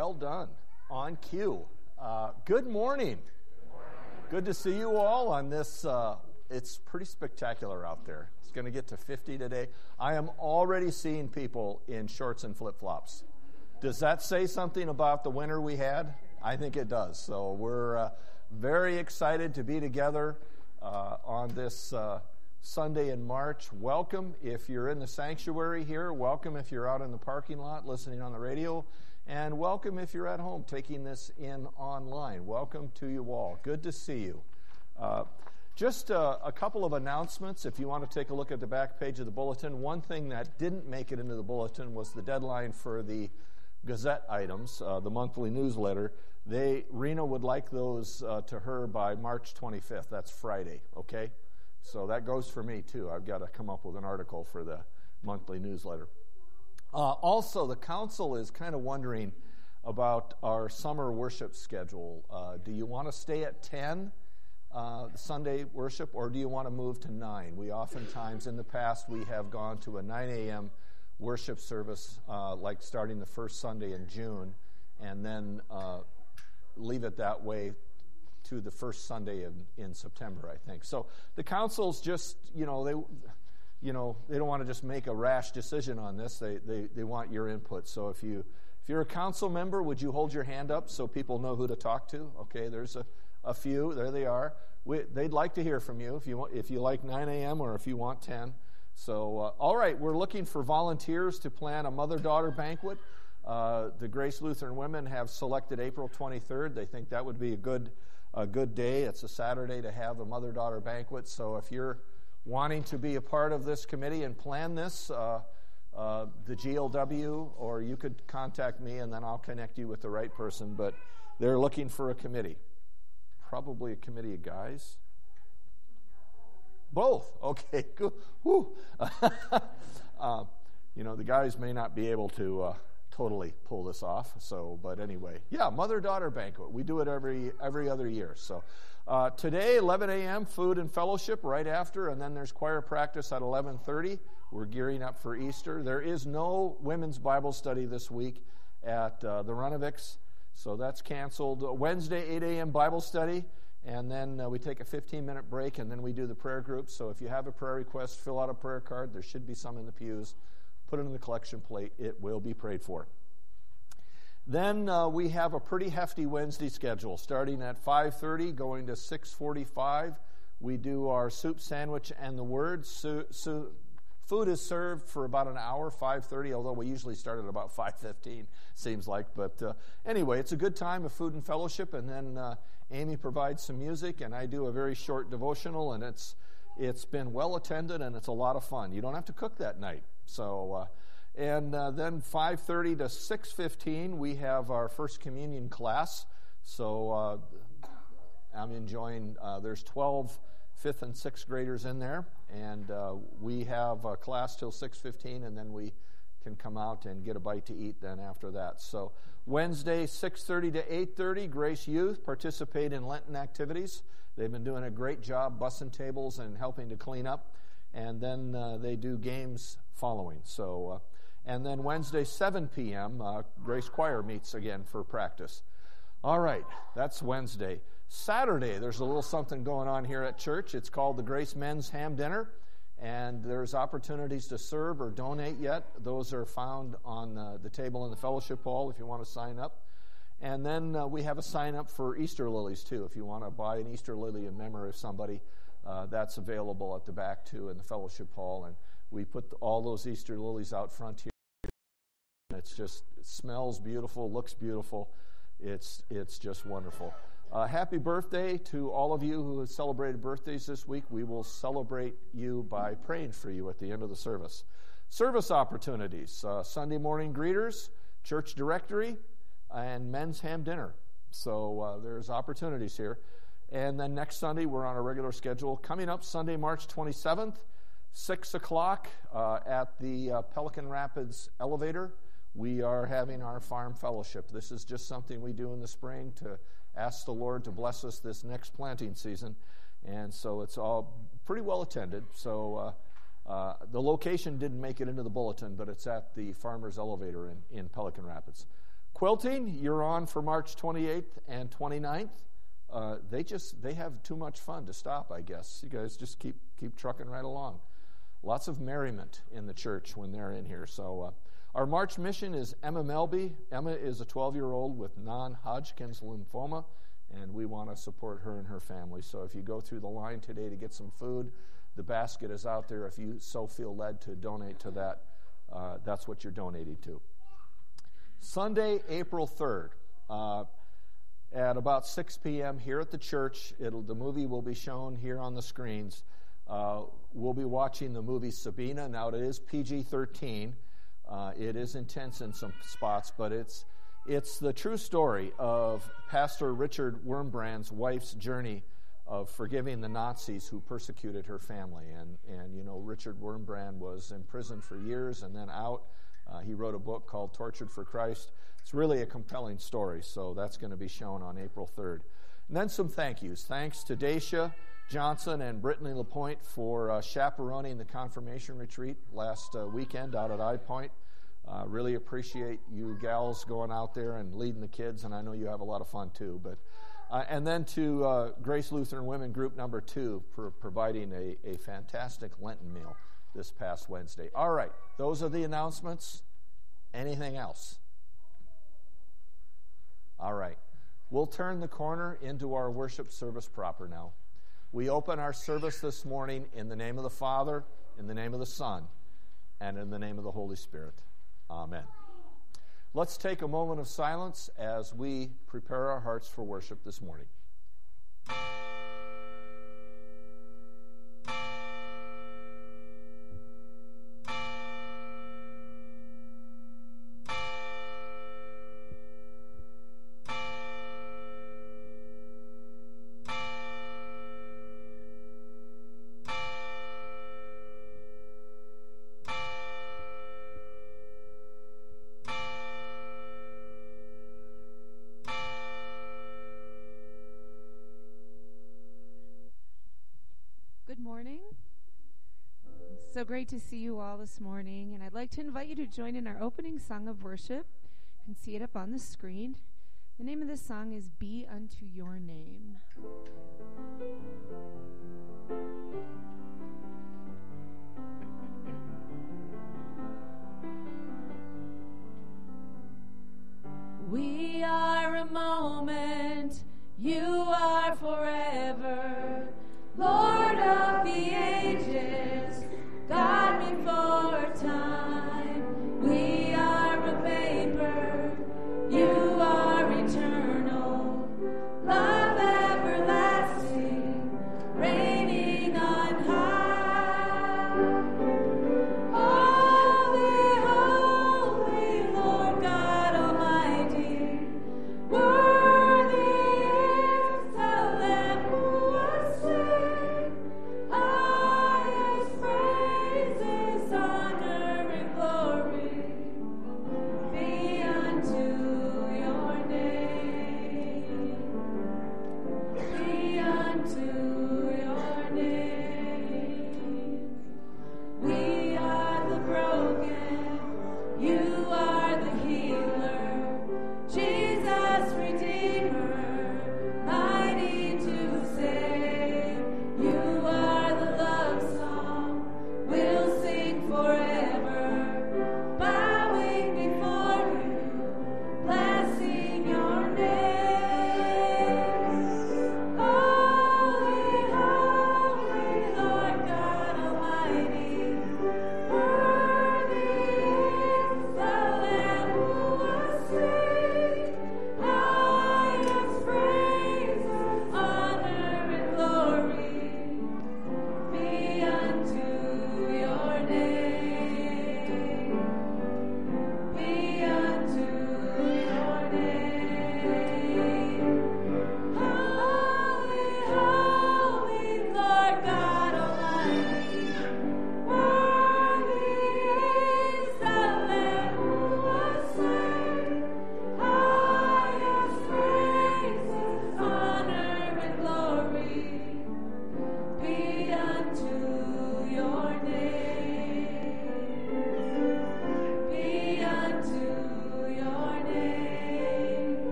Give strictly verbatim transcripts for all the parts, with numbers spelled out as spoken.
Well done. On cue. Uh, good morning. Good morning. Good to see you all on this. Uh, it's pretty spectacular out there. It's going to get to fifty today. I am already seeing people in shorts and flip-flops. Does that say something about the winter we had? I think it does. So we're uh, very excited to be together uh, on this uh, Sunday in March. Welcome if you're in the sanctuary here. Welcome if you're out in the parking lot listening on the radio. And welcome if you're at home taking this in online. Welcome to you all. Good to see you. Uh, just uh, a couple of announcements. If you want to take a look at the back page of the bulletin, one thing that didn't make it into the bulletin was the deadline for the Gazette items, uh, the monthly newsletter. They Rena would like those uh, to her by March twenty-fifth. That's Friday, okay? So that goes for me, too. I've got to come up with an article for the monthly newsletter. Uh, also, the council is kind of wondering about our summer worship schedule. Uh, do you want to stay at ten uh, Sunday worship, or do you want to move to nine? We oftentimes, in the past, we have gone to a nine a.m. worship service, uh, like starting the first Sunday in June, and then uh, leave it that way to the first Sunday in, in September, I think. So the council's just, you know, they... You know, they don't want to just make a rash decision on this. They, they they want your input. So if you if you're a council member, would you hold your hand up so people know who to talk to? Okay, there's a, a few. There they are. We, they'd like to hear from you if you want, if you like nine a.m. or if you want ten. So uh, all right, we're looking for volunteers to plan a mother-daughter banquet. Uh, the Grace Lutheran women have selected April twenty-third. They think that would be a good a good day. It's a Saturday to have a mother-daughter banquet. So if you're wanting to be a part of this committee and plan this, uh, uh, the G L W, or you could contact me and then I'll connect you with the right person, but they're looking for a committee. Probably a committee of guys. Both. Okay, good. Woo. uh, you know, the guys may not be able to uh, totally pull this off, so, but anyway. Yeah, mother-daughter banquet. We do it every every other year, so. Uh, today, eleven a.m., food and fellowship right after, and then there's choir practice at eleven thirty. We're gearing up for Easter. There is no women's Bible study this week at uh, the Runovics, so that's canceled. Uh, Wednesday, eight a.m. Bible study, and then uh, we take a fifteen-minute break, and then we do the prayer group. So if you have a prayer request, fill out a prayer card. There should be some in the pews. Put it in the collection plate. It will be prayed for. Then uh, we have a pretty hefty Wednesday schedule, starting at five thirty, going to six forty-five. We do our soup, sandwich, and the word. So, so food is served for about an hour, five thirty, although we usually start at about five fifteen, seems like. But uh, anyway, it's a good time of food and fellowship, and then uh, Amy provides some music, and I do a very short devotional, and it's it's been well attended, and it's a lot of fun. You don't have to cook that night, so... Uh, And uh, then five thirty to six fifteen, we have our First Communion class. So uh, I'm enjoying, uh, there's twelve fifth and sixth graders in there. And uh, we have a class till six fifteen, and then we can come out and get a bite to eat then after that. So Wednesday, six thirty to eight thirty, Grace Youth participate in Lenten activities. They've been doing a great job bussing tables and helping to clean up. And then uh, they do games following. So... Uh, And then Wednesday, seven p.m., uh, Grace Choir meets again for practice. All right, that's Wednesday. Saturday, there's a little something going on here at church. It's called the Grace Men's Ham Dinner, and there's opportunities to serve or donate yet. Those are found on uh, the table in the fellowship hall if you want to sign up. And then uh, we have a sign up for Easter lilies, too. If you want to buy an Easter lily in memory of somebody, uh, that's available at the back, too, in the fellowship hall. And we put all those Easter lilies out front here. It's just, it smells beautiful, looks beautiful. It's it's just wonderful. Uh, happy birthday to all of you who have celebrated birthdays this week. We will celebrate you by praying for you at the end of the service. Service opportunities, uh, Sunday morning greeters, church directory, and men's ham dinner. So uh, there's opportunities here. And then next Sunday, we're on a regular schedule. Coming up Sunday, March twenty-seventh, six o'clock uh, at the uh, Pelican Rapids elevator. We are having our farm fellowship. This is just something we do in the spring to ask the Lord to bless us this next planting season. And so it's all pretty well attended. So uh, uh, the location didn't make it into the bulletin, but it's at the Farmers Elevator in, in Pelican Rapids. Quilting, you're on for March twenty-eighth and twenty-ninth. Uh, they just, they have too much fun to stop, I guess. You guys just keep keep trucking right along. Lots of merriment in the church when they're in here. So uh, our March mission is Emma Melby. Emma is a twelve-year-old with non-Hodgkin's lymphoma, and we want to support her and her family. So if you go through the line today to get some food, the basket is out there. If you so feel led to donate to that, uh, that's what you're donating to. Sunday, April third. Uh, At about six p.m. here at the church, it'll, the movie will be shown here on the screens. Uh, we'll be watching the movie Sabina. Now, it is P G thirteen. Uh, it is intense in some spots, but it's it's the true story of Pastor Richard Wurmbrand's wife's journey of forgiving the Nazis who persecuted her family. And, and you know, Richard Wurmbrand was in prison for years and then out. Uh, he wrote a book called Tortured for Christ. It's really a compelling story, so that's going to be shown on April third. And then some thank yous. Thanks to Dacia Johnson and Brittany LaPointe for uh, chaperoning the confirmation retreat last uh, weekend out at I Point. Uh, really appreciate you gals going out there and leading the kids, and I know you have a lot of fun too. But uh, and then to uh, Grace Lutheran Women Group Number Two for providing a, a fantastic Lenten meal this past Wednesday. All right, those are the announcements. Anything else? All right. We'll turn the corner into our worship service proper now. We open our service this morning in the name of the Father, in the name of the Son, and in the name of the Holy Spirit. Amen. Let's take a moment of silence as we prepare our hearts for worship this morning. So great to see you all this morning, and I'd like to invite you to join in our opening song of worship. You can see it up on the screen. The name of this song is Be Unto Your Name. We are a moment, you are forever, Lord of the ages, God before time. We are a vapor, you are eternal, love everlasting, reigning on high. Holy, holy, Lord God Almighty, worthy is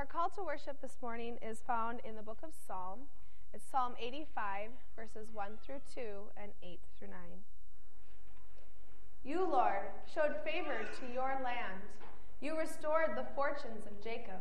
Our call to worship this morning is found in the book of Psalm. It's Psalm eighty-five, verses one through two and eight through nine. You, Lord, showed favor to your land. You restored the fortunes of Jacob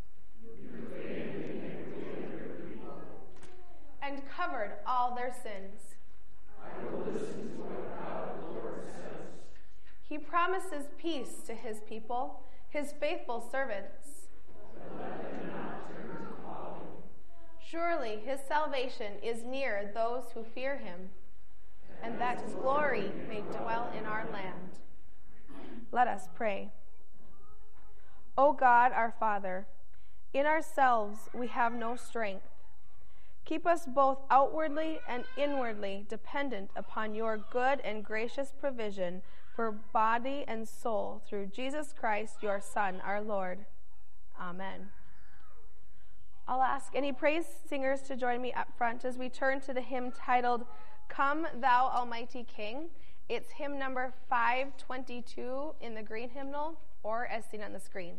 and covered all their sins. I will listen to what thou, Lord, says. He promises peace to his people, his faithful servants. But let them not turn to folly. Surely his salvation is near those who fear him, and that his glory may dwell in our land. Let us pray. O God, our Father, in ourselves we have no strength. Keep us both outwardly and inwardly dependent upon your good and gracious provision for body and soul through Jesus Christ, your Son, our Lord. Amen. I'll ask any praise singers to join me up front as we turn to the hymn titled, Come Thou Almighty King. It's hymn number five twenty-two in the green hymnal, or as seen on the screens.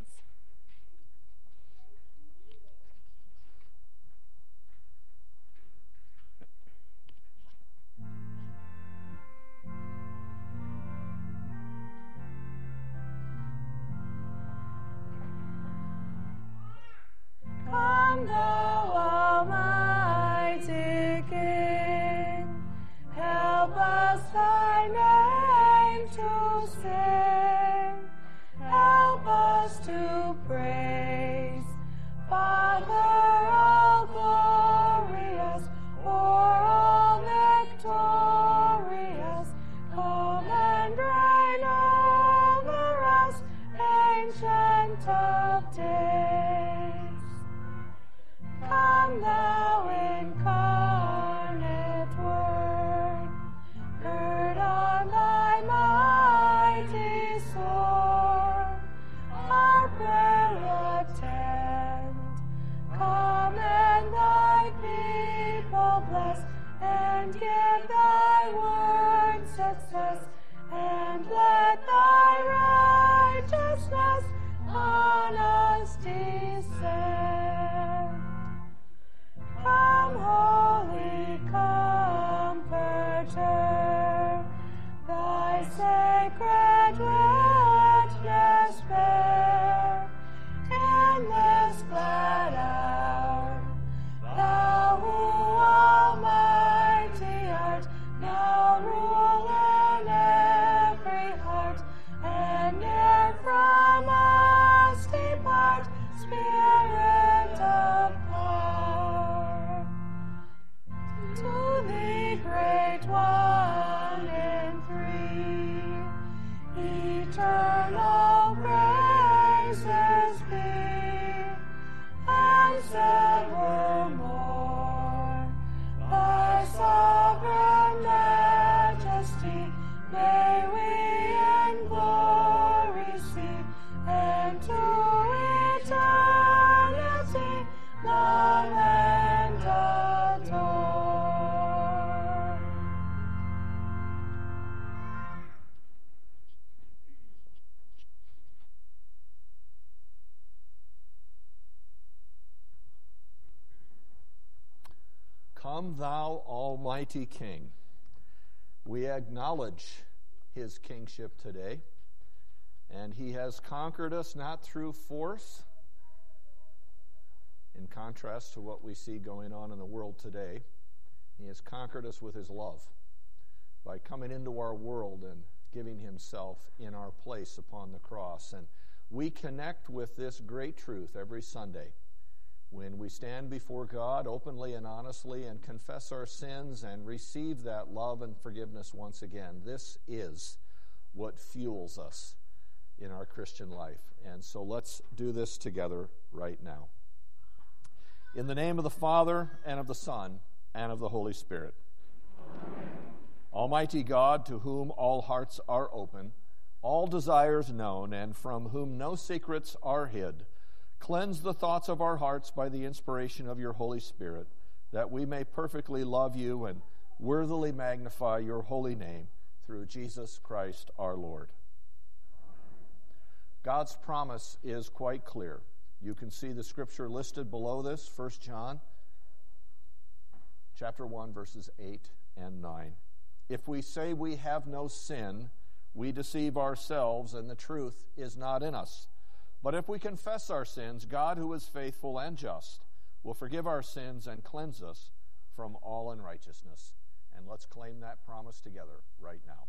Come thou almighty King, help us thy name to sing, help us to praise, Father all glorious, o'er all victorious, come and reign over us, ancient of days. Come thou incarnate Word, gird on thy mighty sword, our prayer attend. Come and thy people bless, and give thy word success, and let thy righteousness on us descend. Come, Holy Comforter, thy sacred witness bear in this glad hour. Thou who almighty art, now rule in every heart, and ne'er from us depart, Spirit of power. To thee, great one in three, eternal praises be, and evermore thy sovereign majesty may we in glory see, and to eternity love and adore. Come thou almighty King. We acknowledge his kingship today, and he has conquered us not through force, in contrast to what we see going on in the world today. He has conquered us with his love by coming into our world and giving himself in our place upon the cross. And we connect with this great truth every Sunday when we stand before God openly and honestly and confess our sins and receive that love and forgiveness once again. This is what fuels us in our Christian life. And so let's do this together right now. In the name of the Father, and of the Son, and of the Holy Spirit. Amen. Almighty God, to whom all hearts are open, all desires known, and from whom no secrets are hid, cleanse the thoughts of our hearts by the inspiration of your Holy Spirit, that we may perfectly love you and worthily magnify your holy name through Jesus Christ our Lord. God's promise is quite clear. You can see the scripture listed below this, First John chapter one, verses eight and nine. If we say we have no sin, we deceive ourselves, and the truth is not in us. But if we confess our sins, God, who is faithful and just, will forgive our sins and cleanse us from all unrighteousness. And let's claim that promise together right now.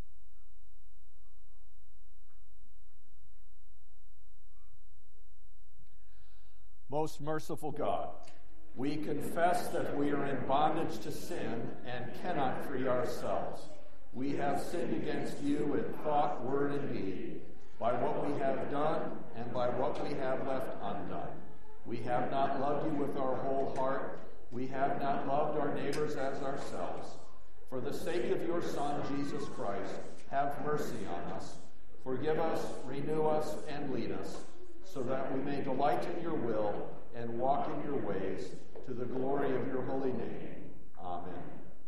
Most merciful God, we confess that we are in bondage to sin and cannot free ourselves. We have sinned against you in thought, word, and deed, by what we have done and by what we have left undone. We have not loved you with our whole heart. We have not loved our neighbors as ourselves. For the sake of your Son, Jesus Christ, have mercy on us. Forgive us, renew us, and lead us, so that we may delight in your will and walk in your ways, to the glory of your holy name. Amen.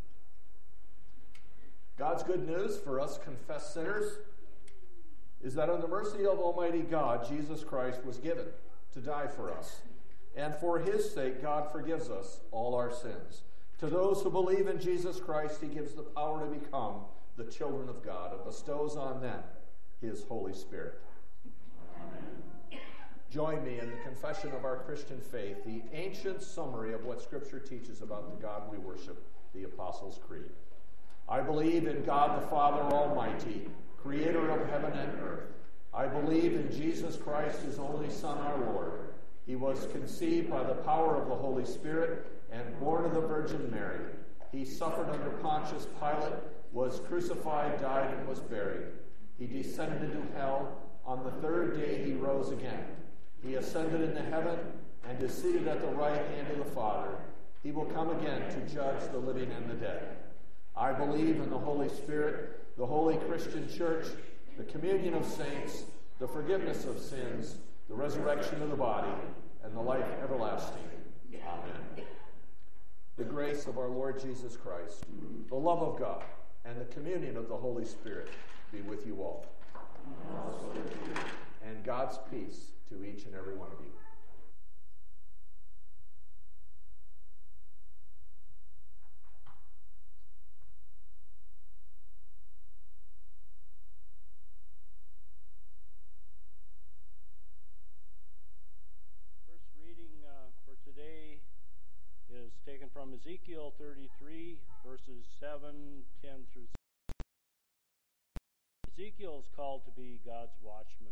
God's good news for us confessed sinners is that in the mercy of Almighty God, Jesus Christ was given to die for us. And for his sake, God forgives us all our sins. To those who believe in Jesus Christ, he gives the power to become the children of God and bestows on them his Holy Spirit. Amen. Join me in the confession of our Christian faith, the ancient summary of what Scripture teaches about the God we worship, the Apostles' Creed. I believe in God the Father Almighty, creator of heaven and earth. I believe in Jesus Christ, his only Son, our Lord. He was conceived by the power of the Holy Spirit and born of the Virgin Mary. He suffered under Pontius Pilate, was crucified, died, and was buried. He descended into hell. On the third day he rose again. He ascended into heaven and is seated at the right hand of the Father. He will come again to judge the living and the dead. I believe in the Holy Spirit, the holy Christian church, the communion of saints, the forgiveness of sins, the resurrection of the body, and the life everlasting. Amen. The grace of our Lord Jesus Christ, the love of God, and the communion of the Holy Spirit be with you all. And God's peace to each and every one of you. Taken from Ezekiel thirty-three, verses seven, ten through sixteen. Ezekiel is called to be God's watchman.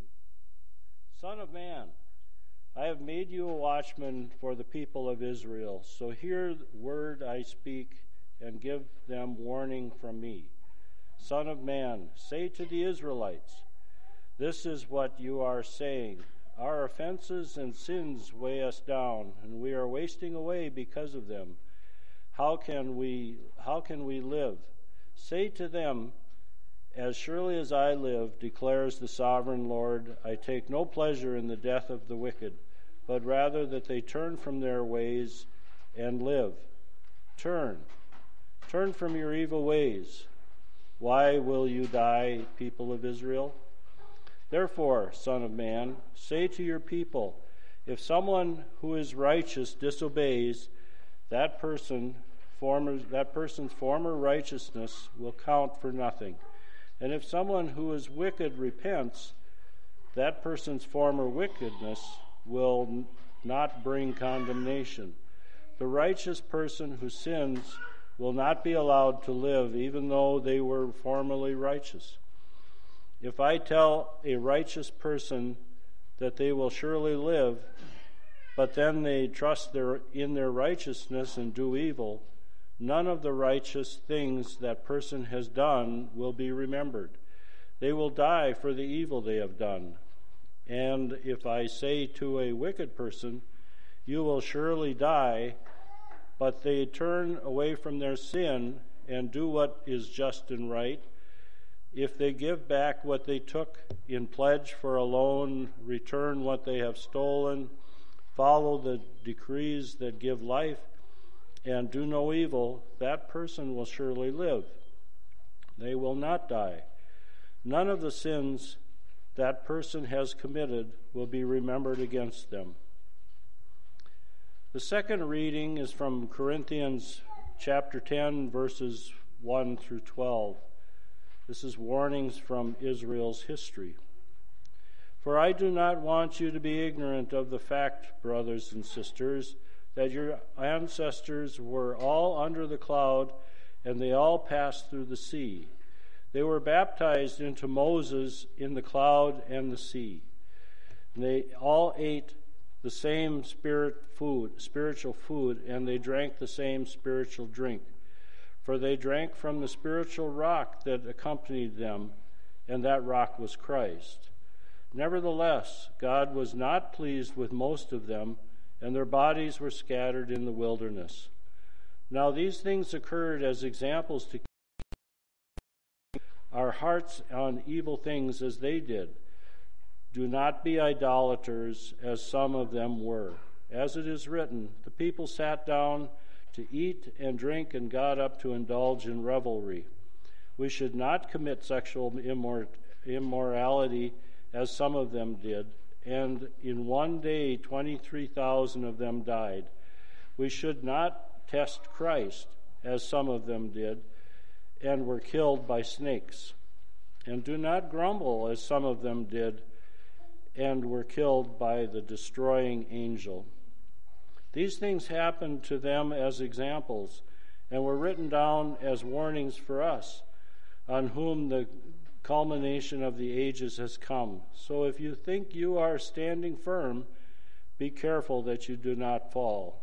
Son of man, I have made you a watchman for the people of Israel. So hear the word I speak and give them warning from me. Son of man, say to the Israelites, this is what you are saying. Our offenses and sins weigh us down, and we are wasting away because of them. How can we, how can we live? Say to them, as surely as I live, declares the sovereign Lord, I take no pleasure in the death of the wicked, but rather that they turn from their ways and live. Turn, turn from your evil ways. Why will you die, people of Israel? Therefore, Son of man, say to your people, if someone who is righteous disobeys, that person, former, that person's former righteousness will count for nothing. And if someone who is wicked repents, that person's former wickedness will n- not bring condemnation. The righteous person who sins will not be allowed to live, even though they were formerly righteous. If I tell a righteous person that they will surely live, but then they trust their, in their righteousness and do evil, none of the righteous things that person has done will be remembered. They will die for the evil they have done. And if I say to a wicked person, you will surely die, but they turn away from their sin and do what is just and right, if they give back what they took in pledge for a loan, return what they have stolen, follow the decrees that give life, and do no evil, that person will surely live. They will not die. None of the sins that person has committed will be remembered against them. The second reading is from Corinthians chapter ten, verses one through twelve. This is warnings from Israel's history. For I do not want you to be ignorant of the fact, brothers and sisters, that your ancestors were all under the cloud, and they all passed through the sea. They were baptized into Moses in the cloud and the sea. And they all ate the same spirit food, spiritual food, and they drank the same spiritual drink. For they drank from the spiritual rock that accompanied them, and that rock was Christ. Nevertheless, God was not pleased with most of them, and their bodies were scattered in the wilderness. Now these things occurred as examples to keep our hearts on evil things as they did. Do not be idolaters, as some of them were. As it is written, the people sat down to eat and drink and got up to indulge in revelry. We should not commit sexual immor- immorality, as some of them did, and in one day twenty-three thousand of them died. We should not test Christ, as some of them did, and were killed by snakes. And do not grumble, as some of them did, and were killed by the destroying angel. These things happened to them as examples, and were written down as warnings for us, on whom the culmination of the ages has come. So if you think you are standing firm, be careful that you do not fall.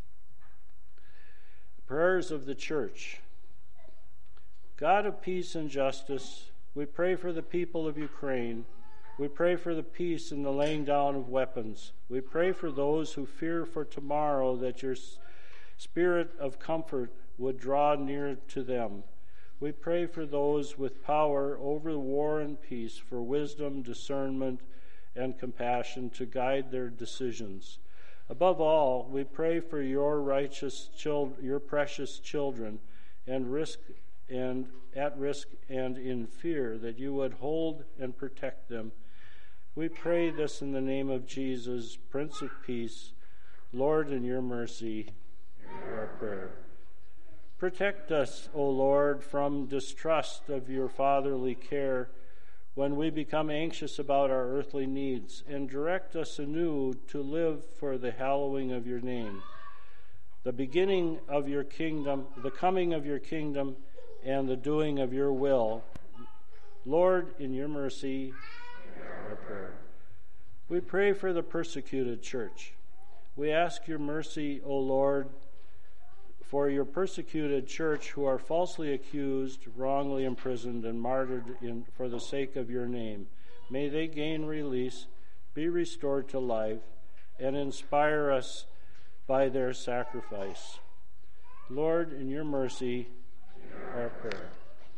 Prayers of the Church. God of peace and justice, we pray for the people of Ukraine. We pray for the peace and the laying down of weapons. We pray for those who fear for tomorrow, that your spirit of comfort would draw near to them. We pray for those with power over the war and peace, for wisdom, discernment, and compassion to guide their decisions. Above all, we pray for your righteous children, your precious children, and risk and at risk and in fear, that you would hold and protect them. We pray this in the name of Jesus, Prince of Peace. Lord, in your mercy, hear our prayer. Protect us, O Lord, from distrust of your fatherly care when we become anxious about our earthly needs, and direct us anew to live for the hallowing of your name, the beginning of your kingdom, the coming of your kingdom, and the doing of your will. Lord, in your mercy, hear our prayer. We pray for the persecuted church. We ask your mercy, O Lord, for your persecuted church who are falsely accused, wrongly imprisoned, and martyred in, for the sake of your name. May they gain release, be restored to life, and inspire us by their sacrifice. Lord, in your mercy, hear our prayer.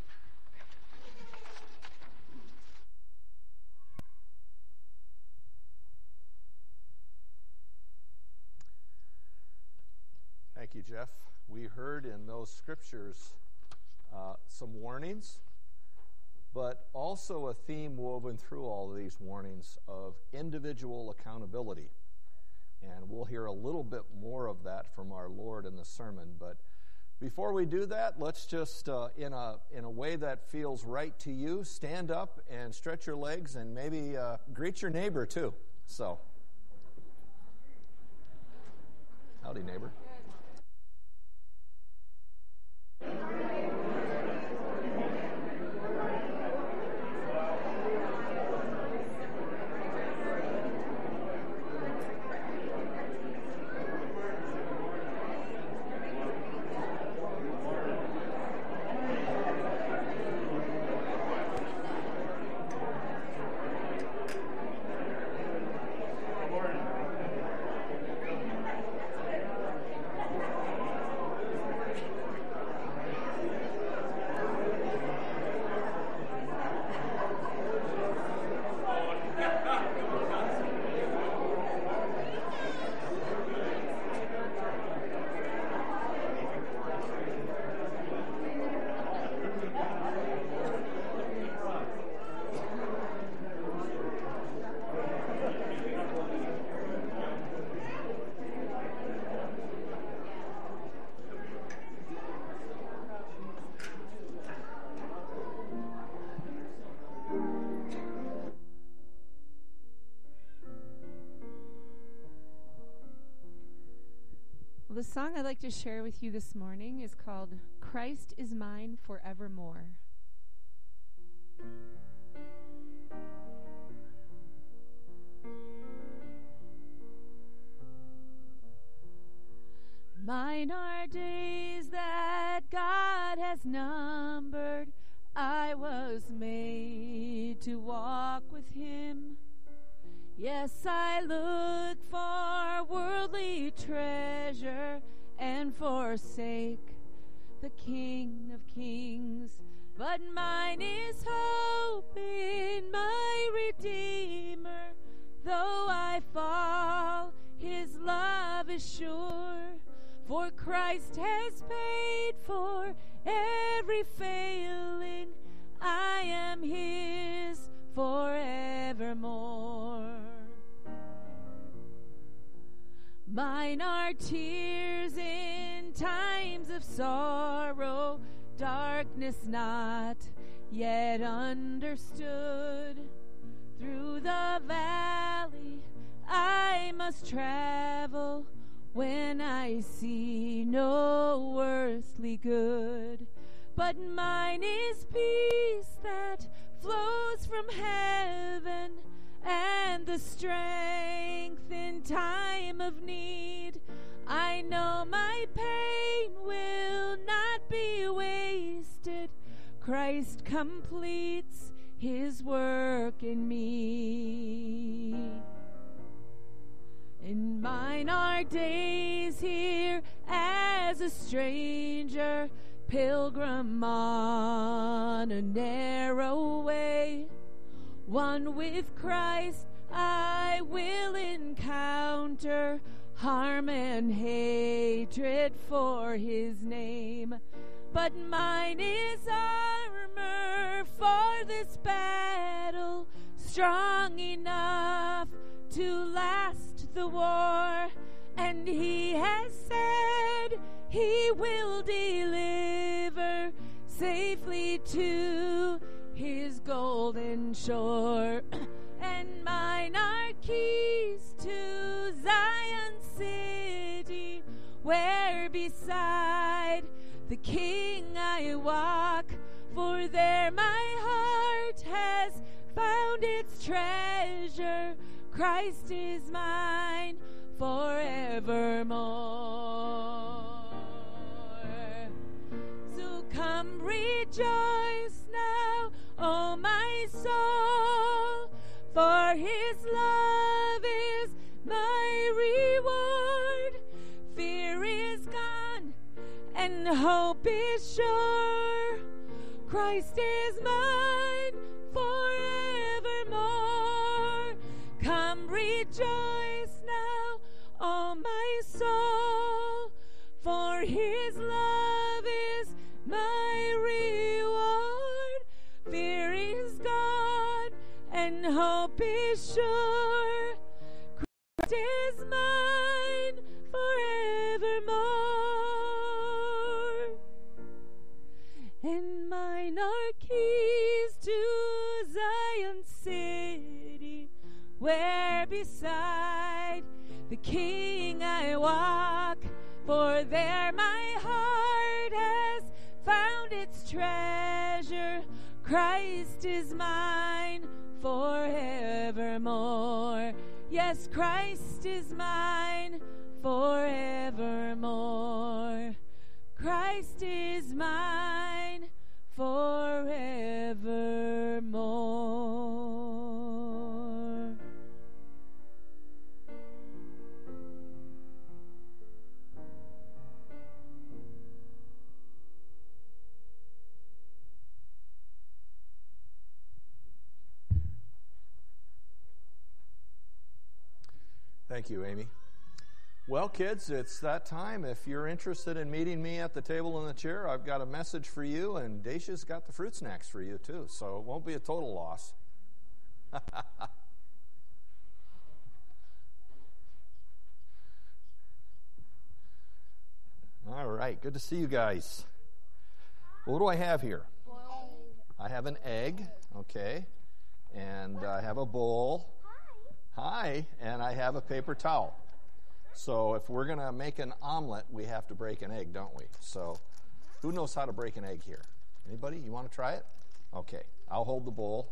Thank you, Jeff. We heard in those scriptures uh, some warnings, but also a theme woven through all of these warnings of individual accountability. And we'll hear a little bit more of that from our Lord in the sermon. But before we do that, let's just, uh, in a in a way that feels right to you, stand up and stretch your legs and maybe uh, greet your neighbor too. So, howdy, neighbor. Well, the song I'd like to share with you this morning is called Christ is Mine Forevermore. Mine are days that God has numbered. I was made to walk with Him. Yes, I look for worldly treasure and forsake the King of Kings. But mine is hope in my Redeemer. Though I fall, His love is sure. For Christ has paid for every failing. I am His forevermore. Mine are tears in times of sorrow, darkness not yet understood. Through the valley I must travel when I see no earthly good. But mine is peace that flows from heaven, and the strength in time of need. I know my pain will not be wasted. Christ completes His work in me. And mine are days here as a stranger, pilgrim on a narrow way. One with Christ I will encounter harm and hatred for His name. But mine is armor for this battle, strong enough to last the war. And He has said He will deliver safely to His golden shore. And mine are keys to Zion city, where beside the King I walk. For there my heart has found its treasure. Christ is mine forevermore. So come rejoice now, O my soul, for His love is my reward. Fear is gone and hope is sure. Christ is mine forevermore. Come rejoice now, O my soul, for His love is my reward. Fear is gone and hope is sure. Christ is mine forevermore. And mine are keys to Zion city, where beside the King I walk. For there my heart has found its treasure. Christ is mine forevermore. Yes, Christ is mine forevermore. Christ is mine forevermore. Thank you, Amy. Well, kids, it's that time. If you're interested in meeting me at the table in the chair, I've got a message for you, and Dacia's got the fruit snacks for you, too, so it won't be a total loss. All right, good to see you guys. What do I have here? I have an egg, okay, and I have a bowl. Hi, and I have a paper towel. So if we're going to make an omelet, we have to break an egg, don't we? So who knows how to break an egg here? Anybody? You want to try it? Okay. I'll hold the bowl.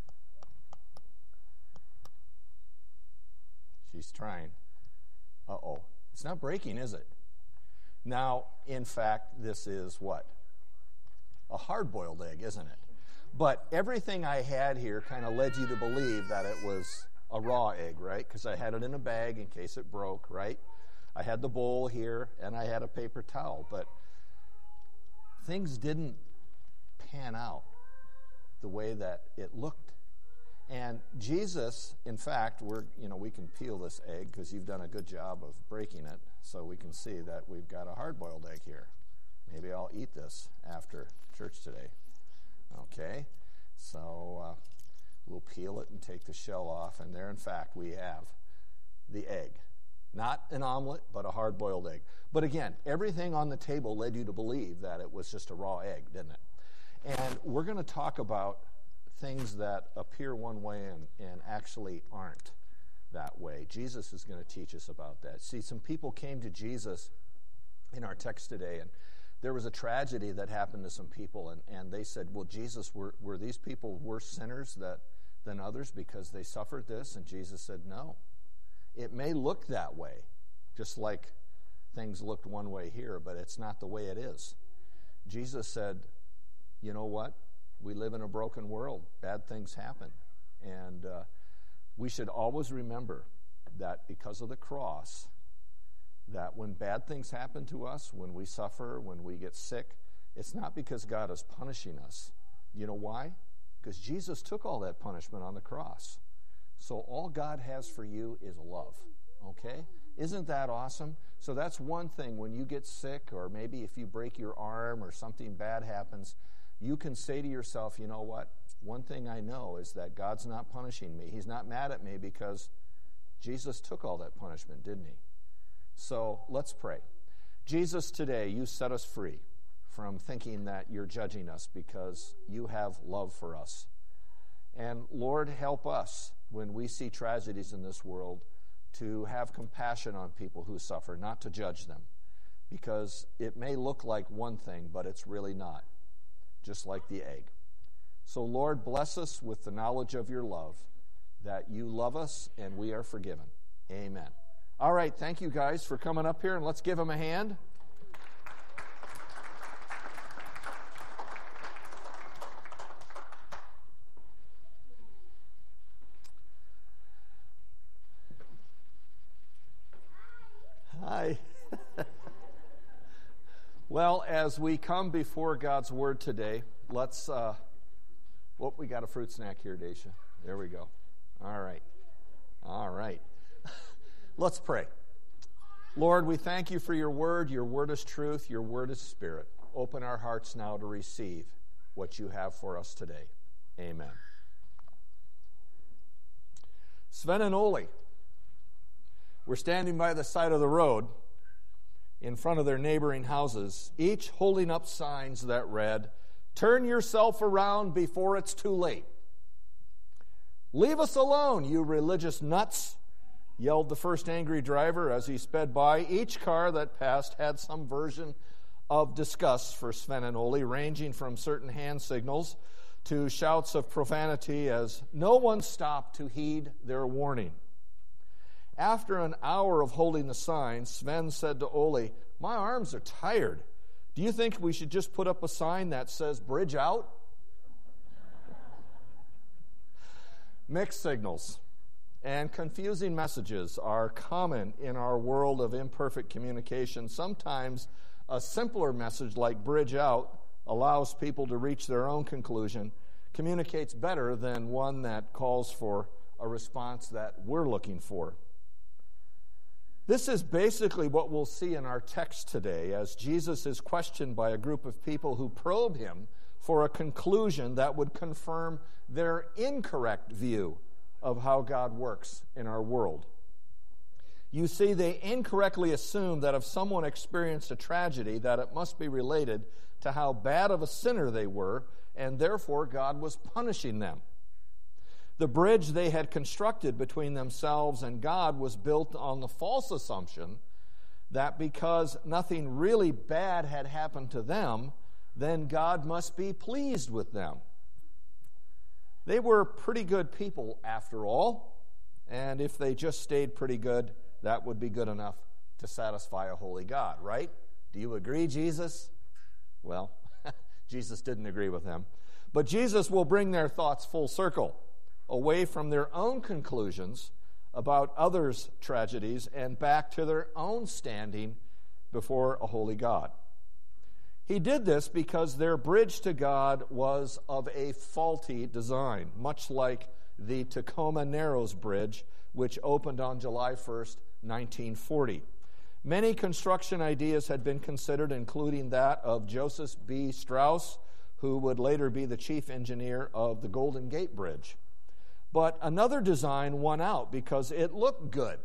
She's trying. Uh-oh. It's not breaking, is it? Now, in fact, this is what? A hard-boiled egg, isn't it? But everything I had here kind of led you to believe that it was a raw egg, right? Because I had it in a bag in case it broke, right? I had the bowl here, and I had a paper towel. But things didn't pan out the way that it looked. And Jesus, in fact, we're you know we can peel this egg because you've done a good job of breaking it, so we can see that we've got a hard-boiled egg here. Maybe I'll eat this after church today. Okay, so uh, we'll peel it and take the shell off, and there, in fact, we have the egg. Not an omelet, but a hard-boiled egg. But again, everything on the table led you to believe that it was just a raw egg, didn't it? And we're going to talk about things that appear one way and, and actually aren't that way. Jesus is going to teach us about that. See, some people came to Jesus in our text today, and there was a tragedy that happened to some people, and, and they said, well, Jesus, were, were these people worse sinners that, than others because they suffered this? And Jesus said, no. It may look that way, just like things looked one way here, but it's not the way it is. Jesus said, you know what? We live in a broken world. Bad things happen. And uh, we should always remember that because of the cross, that when bad things happen to us, when we suffer, when we get sick, it's not because God is punishing us. You know why? Because Jesus took all that punishment on the cross. So all God has for you is love, okay? Isn't that awesome? So that's one thing. When you get sick, or maybe if you break your arm or something bad happens, you can say to yourself, you know what? One thing I know is that God's not punishing me. He's not mad at me because Jesus took all that punishment, didn't he? So let's pray. Jesus, today you set us free from thinking that you're judging us because you have love for us. And Lord, help us when we see tragedies in this world to have compassion on people who suffer, not to judge them, because it may look like one thing, but it's really not, just like the egg. So Lord, bless us with the knowledge of your love, that you love us and we are forgiven. Amen. All right, thank you guys for coming up here, and let's give them a hand. Hi. Well, as we come before God's Word today, let's, uh, well, we got a fruit snack here, Daisha. There we go. All right. All right. Let's pray. Lord, we thank you for your word. Your word is truth. Your word is spirit. Open our hearts now to receive what you have for us today. Amen. Sven and Oli were standing by the side of the road in front of their neighboring houses, each holding up signs that read, "Turn yourself around before it's too late." "Leave us alone, you religious nuts," yelled the first angry driver as he sped by. Each car that passed had some version of disgust for Sven and Oli, ranging from certain hand signals to shouts of profanity as no one stopped to heed their warning. After an hour of holding the sign, Sven said to Oli, "My arms are tired. Do you think we should just put up a sign that says bridge out?" Mixed signals and confusing messages are common in our world of imperfect communication. Sometimes a simpler message like bridge out allows people to reach their own conclusion, communicates better than one that calls for a response that we're looking for. This is basically what we'll see in our text today as Jesus is questioned by a group of people who probe him for a conclusion that would confirm their incorrect view of how God works in our world. You see, they incorrectly assume that if someone experienced a tragedy, that it must be related to how bad of a sinner they were, and therefore God was punishing them. The bridge they had constructed between themselves and God was built on the false assumption that because nothing really bad had happened to them, then God must be pleased with them. They were pretty good people after all, and if they just stayed pretty good, that would be good enough to satisfy a holy God, right? Do you agree, Jesus? Well, Jesus didn't agree with them. But Jesus will bring their thoughts full circle, away from their own conclusions about others' tragedies and back to their own standing before a holy God. He did this because their bridge to God was of a faulty design, much like the Tacoma Narrows Bridge, which opened on July first, nineteen forty. Many construction ideas had been considered, including that of Joseph B. Strauss, who would later be the chief engineer of the Golden Gate Bridge. But another design won out because it looked good,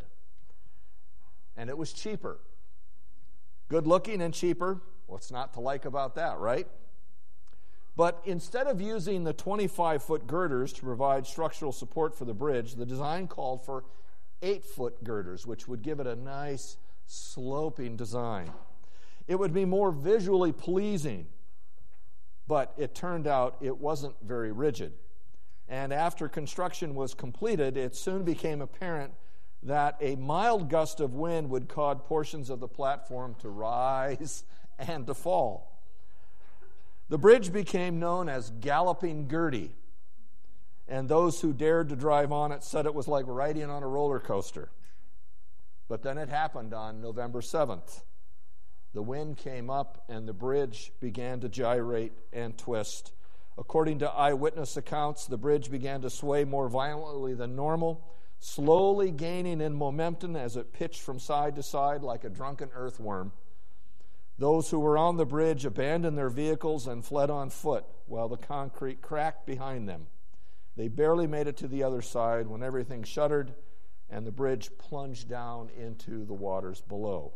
and it was cheaper. Good looking and cheaper, what's not to like about that, right? But instead of using the twenty-five foot girders to provide structural support for the bridge, the design called for eight foot girders, which would give it a nice sloping design. It would be more visually pleasing, but it turned out it wasn't very rigid. And after construction was completed, it soon became apparent that a mild gust of wind would cause portions of the platform to rise and to fall. The bridge became known as Galloping Gertie, and those who dared to drive on it said it was like riding on a roller coaster. But then it happened on November seventh. The wind came up and the bridge began to gyrate and twist. According to eyewitness accounts, the bridge began to sway more violently than normal, slowly gaining in momentum as it pitched from side to side like a drunken earthworm. Those who were on the bridge abandoned their vehicles and fled on foot while the concrete cracked behind them. They barely made it to the other side when everything shuddered and the bridge plunged down into the waters below.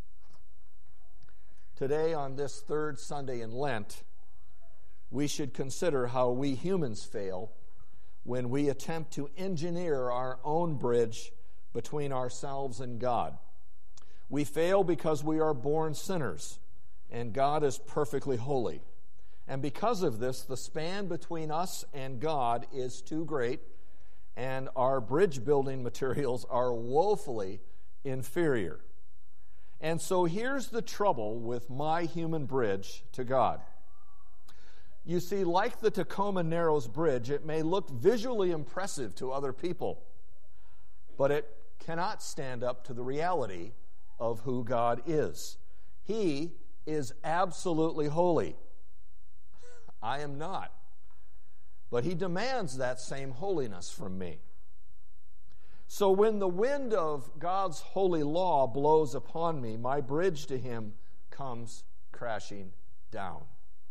Today, on this third Sunday in Lent, we should consider how we humans fail when we attempt to engineer our own bridge between ourselves and God. We fail because we are born sinners, and God is perfectly holy. And because of this, the span between us and God is too great, and our bridge building materials are woefully inferior. And so here's the trouble with my human bridge to God. You see, like the Tacoma Narrows Bridge, it may look visually impressive to other people, but it cannot stand up to the reality of who God is. He is absolutely holy. I am not. But He demands that same holiness from me. So when the wind of God's holy law blows upon me, my bridge to Him comes crashing down.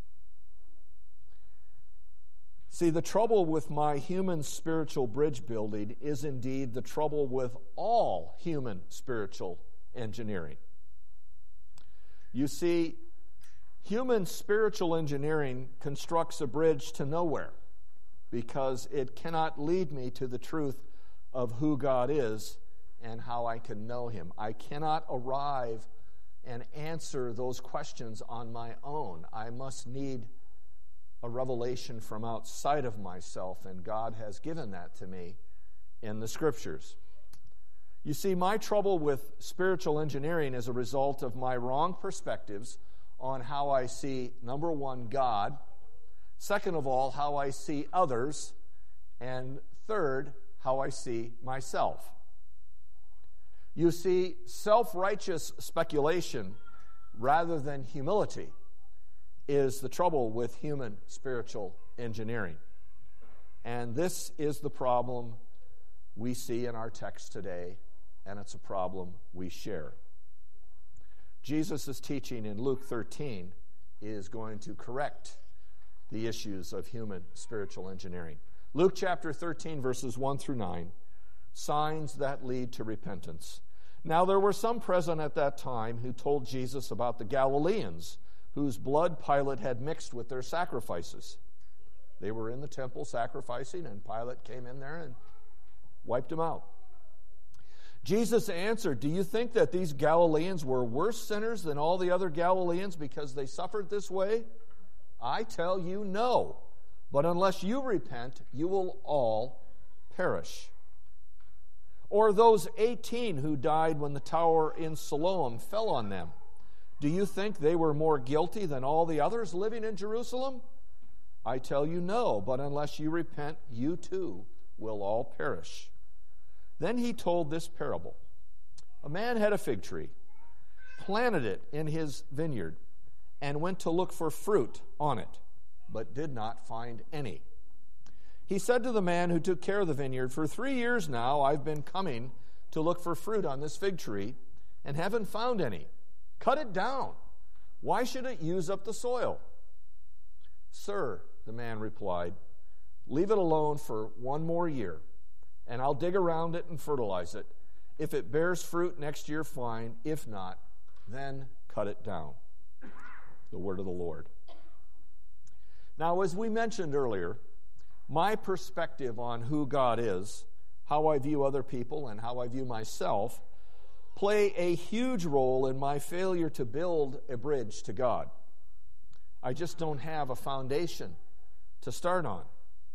See, the trouble with my human spiritual bridge building is indeed the trouble with all human spiritual engineering. You see, human spiritual engineering constructs a bridge to nowhere because it cannot lead me to the truth of who God is and how I can know Him. I cannot arrive and answer those questions on my own. I must need a revelation from outside of myself, and God has given that to me in the Scriptures. You see, my trouble with spiritual engineering is a result of my wrong perspectives on how I see, number one, God, second of all, how I see others, and third, how I see myself. You see, self-righteous speculation rather than humility is the trouble with human spiritual engineering. And this is the problem we see in our text today, and it's a problem we share. Jesus' teaching in Luke thirteen is going to correct the issues of human spiritual engineering. Luke chapter thirteen, verses one through nine, signs that lead to repentance. Now there were some present at that time who told Jesus about the Galileans, whose blood Pilate had mixed with their sacrifices. They were in the temple sacrificing, and Pilate came in there and wiped them out. Jesus answered, "Do you think that these Galileans were worse sinners than all the other Galileans because they suffered this way? I tell you, no. But unless you repent, you will all perish. Or those eighteen who died when the tower in Siloam fell on them. Do you think they were more guilty than all the others living in Jerusalem? I tell you, no. But unless you repent, you too will all perish." Then he told this parable. A man had a fig tree, planted it in his vineyard, and went to look for fruit on it, but did not find any. He said to the man who took care of the vineyard, "For three years now I've been coming to look for fruit on this fig tree, and haven't found any. Cut it down. Why should it use up the soil?" "Sir," the man replied, "leave it alone for one more year, and I'll dig around it and fertilize it. If it bears fruit next year, fine. If not, then cut it down." The word of the Lord. Now, as we mentioned earlier, my perspective on who God is, how I view other people, and how I view myself play a huge role in my failure to build a bridge to God. I just don't have a foundation to start on.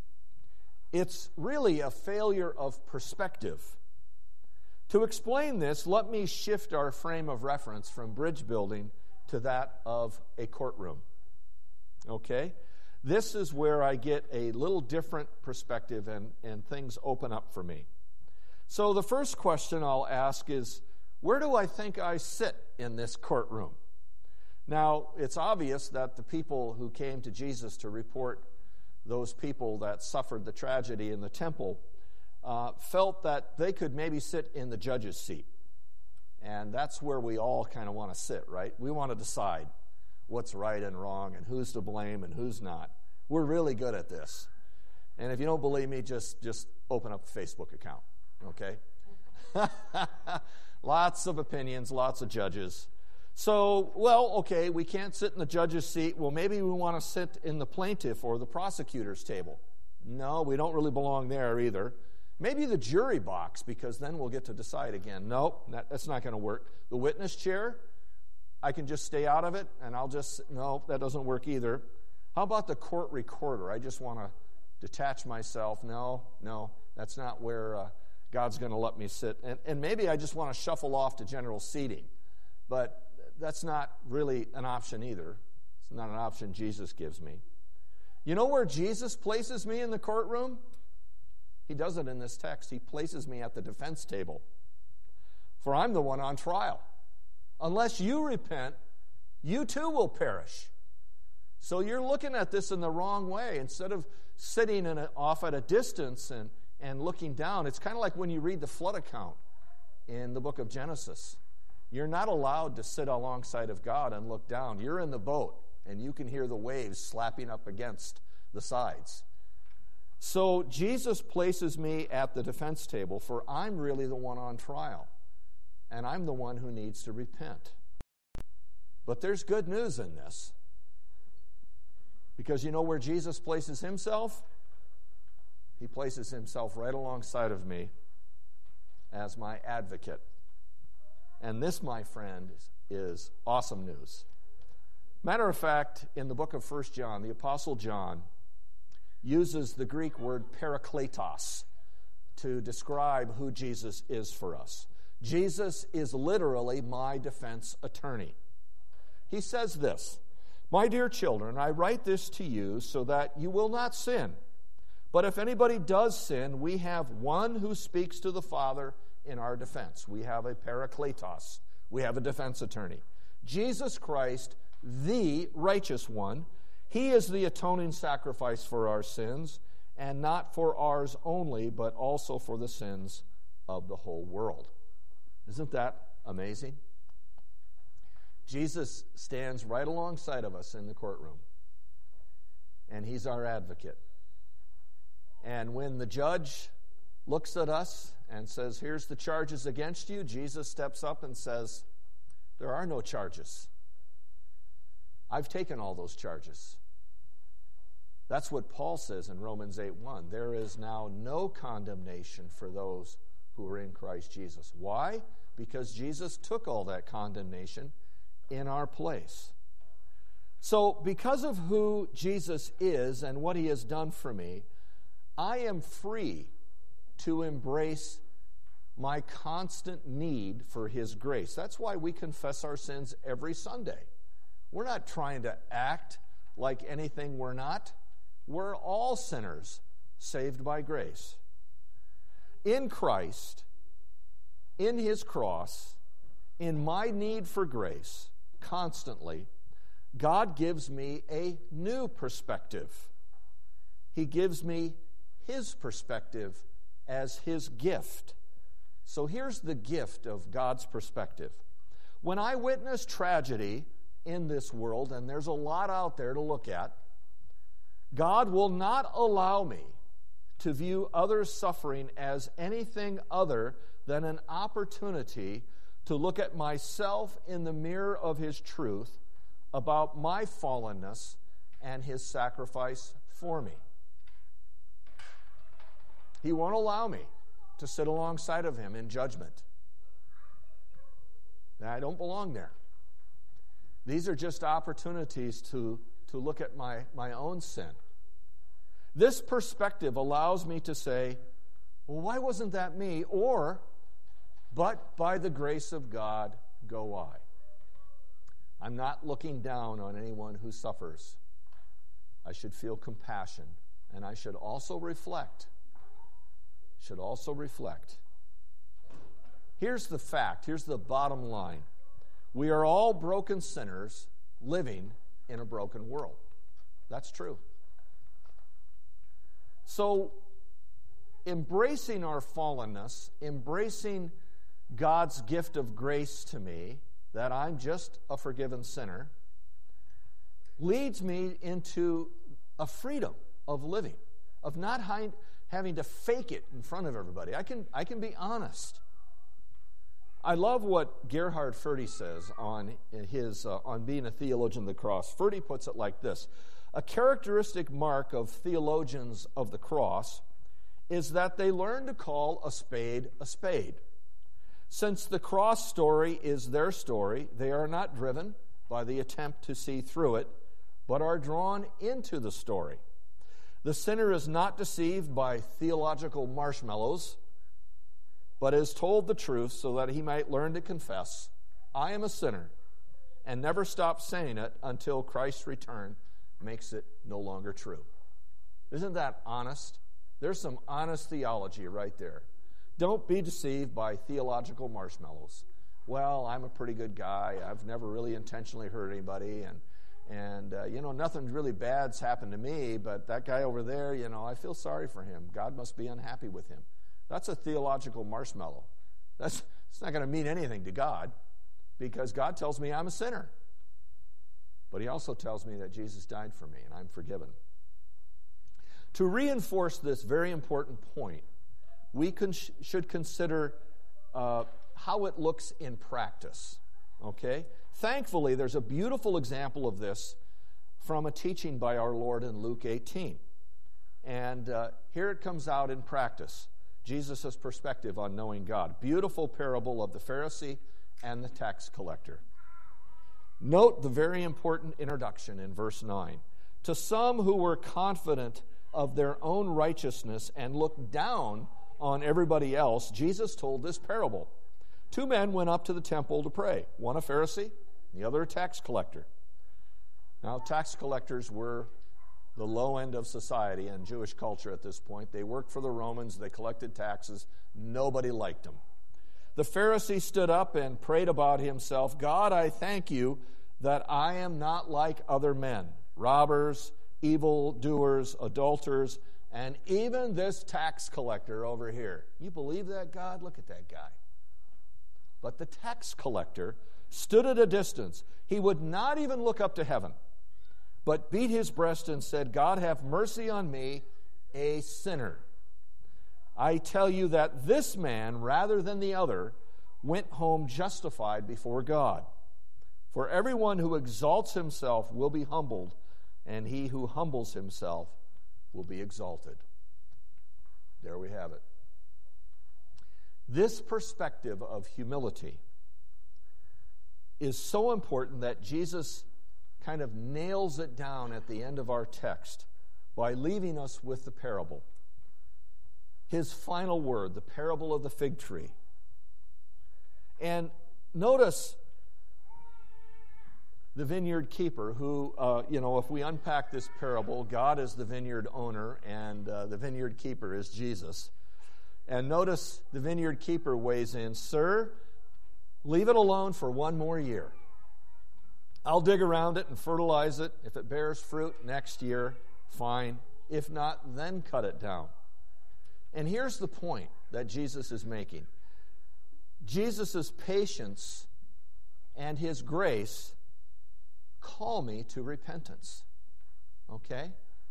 It's really a failure of perspective. To explain this, let me shift our frame of reference from bridge building to that of a courtroom. Okay? This is where I get a little different perspective and, and things open up for me. So the first question I'll ask is, where do I think I sit in this courtroom? Now, it's obvious that the people who came to Jesus to report those people that suffered the tragedy in the temple uh, felt that they could maybe sit in the judge's seat. And that's where we all kind of want to sit, right? We want to decide what's right and wrong and who's to blame and who's not. We're really good at this. And if you don't believe me, just, just open up a Facebook account, okay? Lots of opinions, lots of judges. So, well, okay, we can't sit in the judge's seat. Well, maybe we want to sit in the plaintiff or the prosecutor's table. No, we don't really belong there either. Maybe the jury box, because then we'll get to decide again. Nope, that, that's not going to work. The witness chair, I can just stay out of it, and I'll just, no, that doesn't work either. How about the court recorder? I just want to detach myself. No, no, that's not where uh, God's going to let me sit. And, and maybe I just want to shuffle off to general seating. But that's not really an option either. It's not an option Jesus gives me. You know where Jesus places me in the courtroom? He does it in this text. He places me at the defense table. For I'm the one on trial. Unless you repent, you too will perish. So you're looking at this in the wrong way. Instead of sitting in a, off at a distance and, and looking down, it's kind of like when you read the flood account in the book of Genesis. You're not allowed to sit alongside of God and look down. You're in the boat, and you can hear the waves slapping up against the sides. So Jesus places me at the defense table, for I'm really the one on trial, and I'm the one who needs to repent. But there's good news in this, because you know where Jesus places himself? He places himself right alongside of me as my advocate. And this, my friend, is awesome news. Matter of fact, in the book of First John, the Apostle John uses the Greek word parakletos to describe who Jesus is for us. Jesus is literally my defense attorney. He says this, "My dear children, I write this to you so that you will not sin. But if anybody does sin, we have one who speaks to the Father in our defense." We have a parakletos. We have a defense attorney. Jesus Christ, the righteous one. He is the atoning sacrifice for our sins, and not for ours only, but also for the sins of the whole world. Isn't that amazing? Jesus stands right alongside of us in the courtroom, and he's our advocate. And when the judge looks at us and says, "Here's the charges against you," Jesus steps up and says, "There are no charges. I've taken all those charges. That's what Paul says in Romans eight one. There is now no condemnation for those who are in Christ Jesus. Why? Because Jesus took all that condemnation in our place. So because of who Jesus is and what he has done for me, I am free to embrace my constant need for his grace. That's why we confess our sins every Sunday. We're not trying to act like anything we're not. We're all sinners saved by grace. In Christ, in his cross, in my need for grace, constantly, God gives me a new perspective. He gives me his perspective as his gift. So here's the gift of God's perspective. When I witness tragedy in this world, and there's a lot out there to look at, God will not allow me to view others' suffering as anything other than an opportunity to look at myself in the mirror of his truth about my fallenness and his sacrifice for me. He won't allow me to sit alongside of him in judgment. I don't belong there. These are just opportunities to, to look at my, my own sin. This perspective allows me to say, well, why wasn't that me? Or, but by the grace of God go I. I'm not looking down on anyone who suffers. I should feel compassion, and I should also reflect. Should also reflect. Here's the fact. Here's the bottom line. We are all broken sinners living in a broken world. That's true. So, embracing our fallenness, embracing God's gift of grace to me, that I'm just a forgiven sinner, leads me into a freedom of living, of not hi- having to fake it in front of everybody. I can, I can be honest. I love what Gerhard Forde says on his uh, on being a theologian of the cross. Forde puts it like this: a characteristic mark of theologians of the cross is that they learn to call a spade a spade. Since the cross story is their story, they are not driven by the attempt to see through it, but are drawn into the story. The sinner is not deceived by theological marshmallows, but is told the truth so that he might learn to confess, I am a sinner, and never stop saying it until Christ's return makes it no longer true. Isn't that honest? There's some honest theology right there. Don't be deceived by theological marshmallows. Well, I'm a pretty good guy. I've never really intentionally hurt anybody, and and uh, you know, nothing really bad's happened to me, but that guy over there, you know, I feel sorry for him. God must be unhappy with him. That's a theological marshmallow. That's it's not going to mean anything to God, because God tells me I'm a sinner. But he also tells me that Jesus died for me and I'm forgiven. To reinforce this very important point, we con- should consider uh, how it looks in practice. Okay? Thankfully, there's a beautiful example of this from a teaching by our Lord in Luke eighteen. And uh, here it comes out in practice. Jesus' perspective on knowing God. Beautiful parable of the Pharisee and the tax collector. Note the very important introduction in verse nine. To some who were confident of their own righteousness and looked down on everybody else, Jesus told this parable. Two men went up to the temple to pray, one a Pharisee, the other a tax collector. Now, tax collectors were the low end of society and Jewish culture at this point. They worked for the Romans. They collected taxes. Nobody liked them. The Pharisee stood up and prayed about himself, God, I thank you that I am not like other men, robbers, evildoers, adulterers, and even this tax collector over here. You believe that, God? Look at that guy. But the tax collector stood at a distance. He would not even look up to heaven, but beat his breast and said, God, have mercy on me, a sinner. I tell you that this man, rather than the other, went home justified before God. For everyone who exalts himself will be humbled, and he who humbles himself will be exalted. There we have it. This perspective of humility is so important that Jesus kind of nails it down at the end of our text by leaving us with the parable. His final word, the parable of the fig tree. And notice the vineyard keeper who, uh, you know, if we unpack this parable, God is the vineyard owner and uh, the vineyard keeper is Jesus. And notice the vineyard keeper weighs in, "Sir, leave it alone for one more year. I'll dig around it and fertilize it. If it bears fruit next year, fine. If not, then cut it down." And here's the point that Jesus is making. Jesus' patience and his grace call me to repentance. Okay?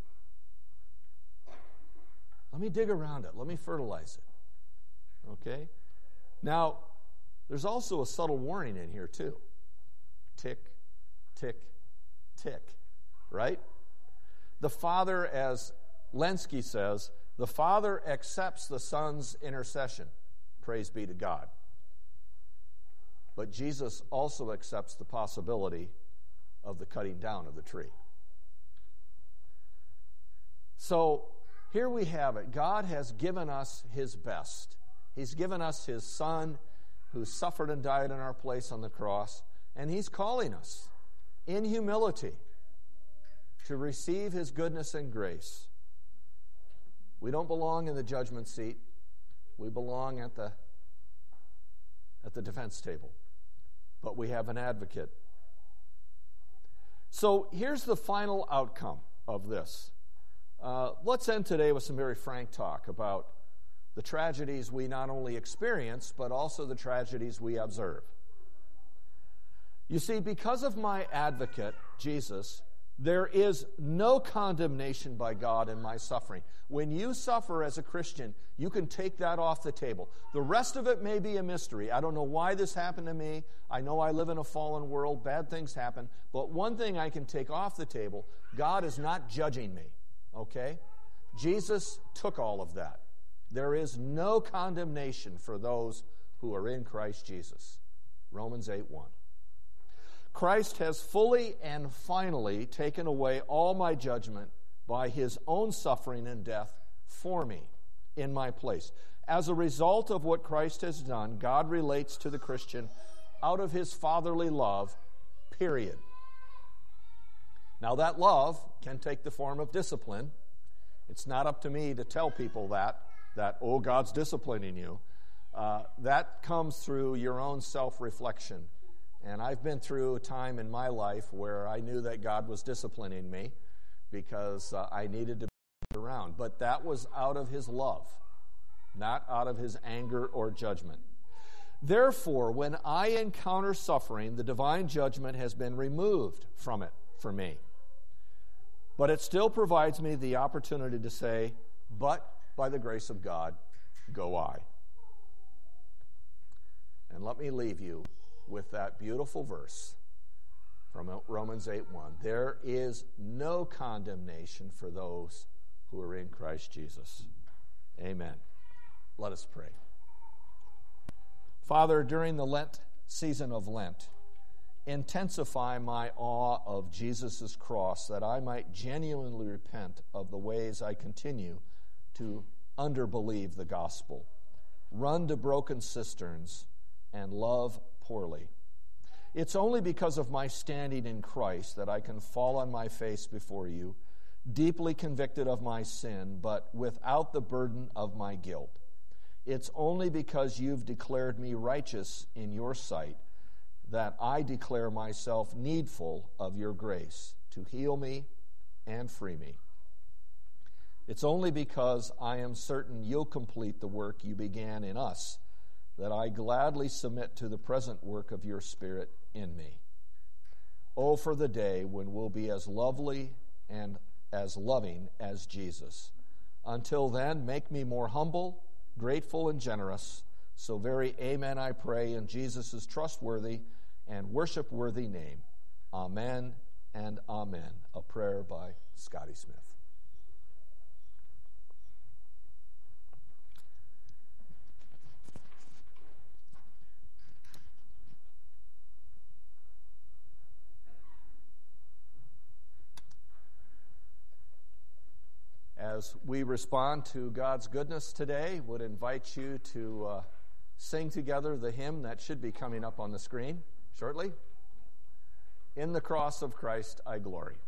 Let me dig around it. Let me fertilize it. Okay? Now, there's also a subtle warning in here, too. Tick, tick, tick. Right? The Father, as Lenski says, the Father accepts the Son's intercession. Praise be to God. But Jesus also accepts the possibility of the cutting down of the tree. So here we have it. God has given us his best. He's given us his Son who suffered and died in our place on the cross, and he's calling us in humility to receive his goodness and grace. We don't belong in the judgment seat. We belong at the, at the defense table. But we have an advocate. So here's the final outcome of this. Uh, let's end today with some very frank talk about the tragedies we not only experience, but also the tragedies we observe. You see, because of my advocate, Jesus, there is no condemnation by God in my suffering. When you suffer as a Christian, you can take that off the table. The rest of it may be a mystery. I don't know why this happened to me. I know I live in a fallen world. Bad things happen. But one thing I can take off the table, God is not judging me. Okay? Jesus took all of that. There is no condemnation for those who are in Christ Jesus. Romans eight one. Christ has fully and finally taken away all my judgment by his own suffering and death for me in my place. As a result of what Christ has done, God relates to the Christian out of his fatherly love, period. Now that love can take the form of discipline. It's not up to me to tell people that, that, oh, God's disciplining you. Uh, that comes through your own self-reflection. And I've been through a time in my life where I knew that God was disciplining me because uh, I needed to be around. But that was out of his love, not out of his anger or judgment. Therefore, when I encounter suffering, the divine judgment has been removed from it for me. But it still provides me the opportunity to say, but by the grace of God, go I. And let me leave you with that beautiful verse from Romans eight one. There is no condemnation for those who are in Christ Jesus. Amen. Let us pray. Father, during the Lent season of Lent, intensify my awe of Jesus' cross that I might genuinely repent of the ways I continue to underbelieve the gospel, run to broken cisterns, and love poorly. It's only because of my standing in Christ that I can fall on my face before you, deeply convicted of my sin, but without the burden of my guilt. It's only because you've declared me righteous in your sight that I declare myself needful of your grace to heal me and free me. It's only because I am certain you'll complete the work you began in us that I gladly submit to the present work of your Spirit in me. Oh, for the day when we'll be as lovely and as loving as Jesus. Until then, make me more humble, grateful, and generous. So very amen, I pray, in Jesus' trustworthy and worship-worthy name. Amen and amen. A prayer by Scotty Smith. As we respond to God's goodness today, would invite you to uh, sing together the hymn that should be coming up on the screen shortly. In the cross of Christ I glory.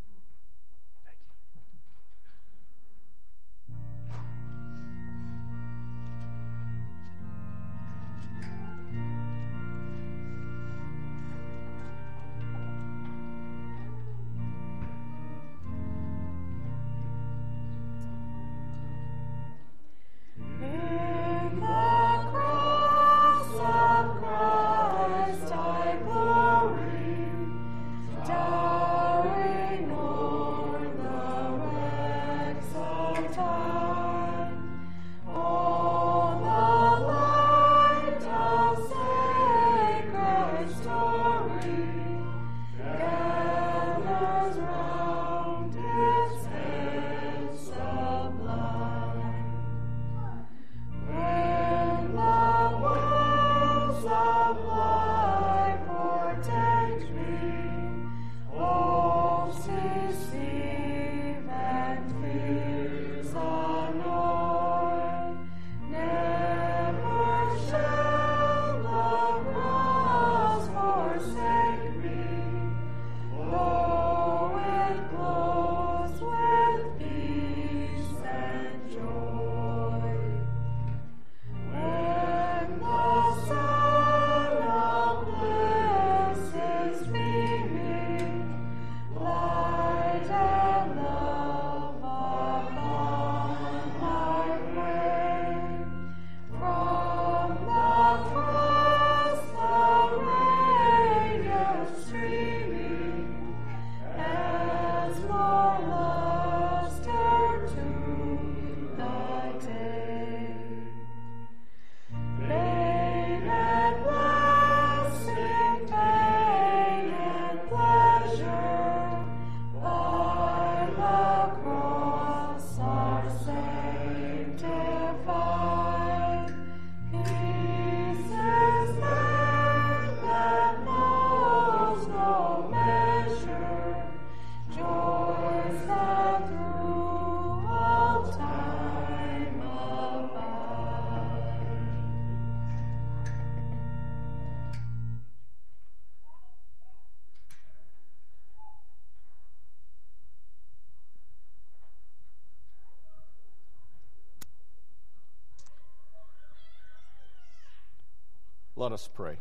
Let us pray.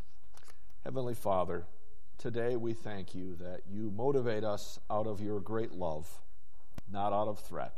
Heavenly Father, today we thank you that you motivate us out of your great love, not out of threat.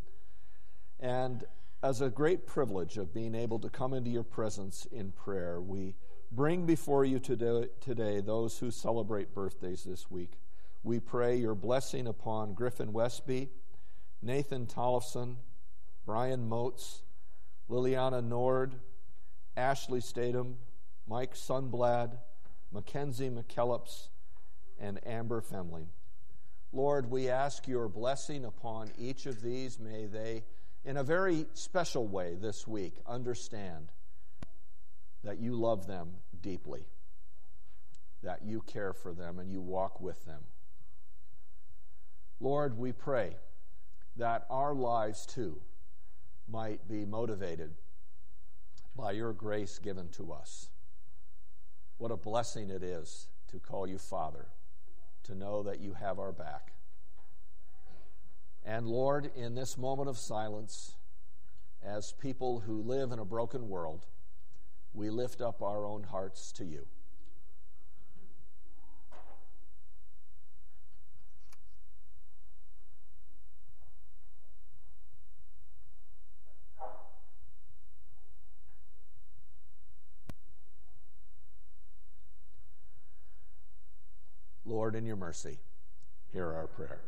And as a great privilege of being able to come into your presence in prayer, we bring before you today, today those who celebrate birthdays this week. We pray your blessing upon Griffin Westby, Nathan Tollefson, Brian Motes, Liliana Nord, Ashley Statham, Mike Sunblad, Mackenzie McKellips, and Amber Femling. Lord, we ask your blessing upon each of these. May they, in a very special way this week, understand that you love them deeply, that you care for them and you walk with them. Lord, we pray that our lives too might be motivated by your grace given to us. What a blessing it is to call you Father, to know that you have our back. And Lord, in this moment of silence, as people who live in a broken world, we lift up our own hearts to you. Lord, in your mercy, hear our prayer.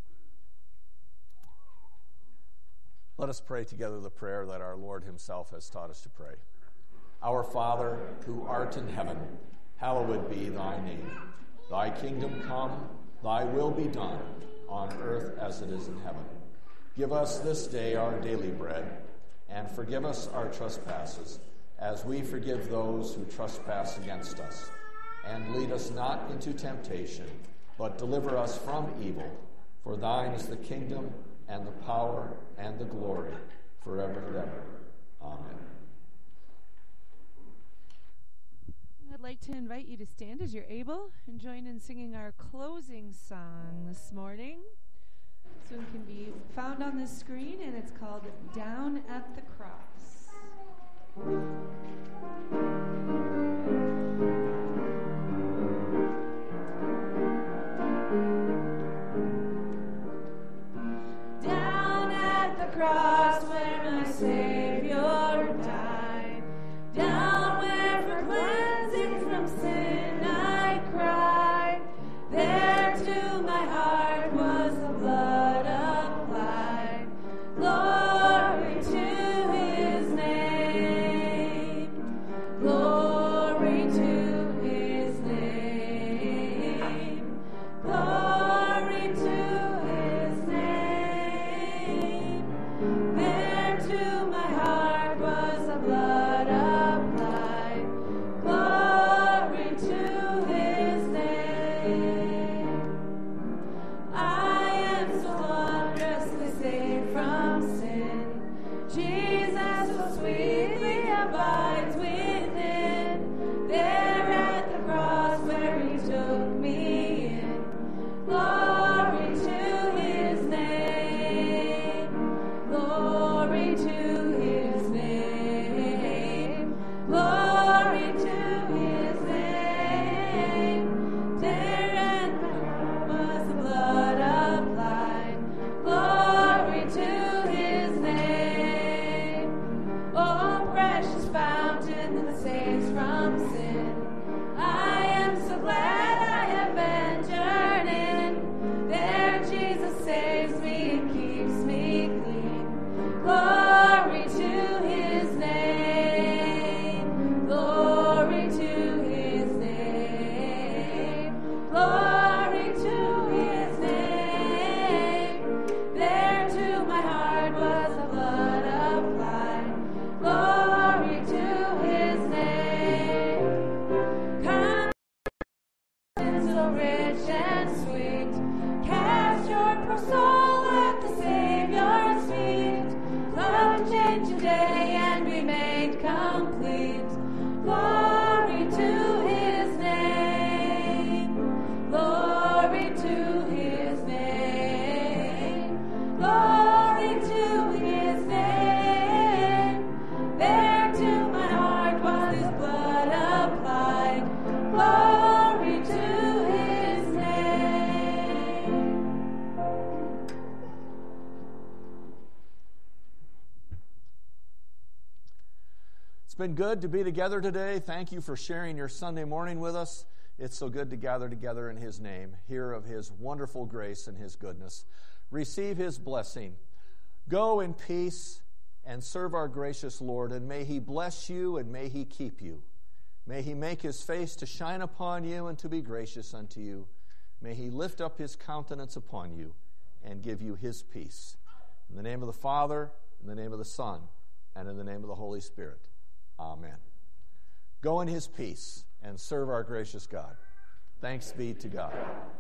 Let us pray together the prayer that our Lord himself has taught us to pray. Our Father, who art in heaven, hallowed be thy name. Thy kingdom come, Thy will be done on earth as it is in heaven. Give us this day our daily bread, and forgive us our trespasses, as we forgive those who trespass against us. And lead us not into temptation, but deliver us from evil. For thine is the kingdom, and the power, and the glory, forever and ever. Amen. I'd like to invite you to stand as you're able and join in singing our closing song this morning. This one can be found on the screen, and it's called Down at the Cross. Down at the cross where my Savior died, down where for cleansing from sin I cried, there to my heart was the blood applied. Glory to his name, glory to his name, glory to his name. There to my heart was the blood applied. Glory to his name. I am so wondrously saved from sin. Jesus so sweetly abides within. There at the cross where he took me in. Glory to his name. Glory to his name. Glory to his name. There at the cross was the blood applied. Glory to his name. Oh, precious fountain that saves from sin. I am so glad I have ventured in. There Jesus saves me and keeps me clean. Glory to his name. Glory to his name. Glory to his name. There to my heart was the blood applied. Glory to his name. Come, so rich and sweet, cast your poor soul at the Savior's feet. Love changed today and be made complete. Glory to his name. Glory to his name. Glory to his name. There to my heart was his blood applied. Glory to his name. It's been good to be together today. Thank you for sharing your Sunday morning with us. It's so good to gather together in his name, hear of his wonderful grace and his goodness. Receive his blessing. Go in peace and serve our gracious Lord, and may he bless you and may he keep you. May he make his face to shine upon you and to be gracious unto you. May he lift up his countenance upon you and give you his peace. In the name of the Father, in the name of the Son, and in the name of the Holy Spirit. Amen. Go in his peace and serve our gracious God. Thanks be to God.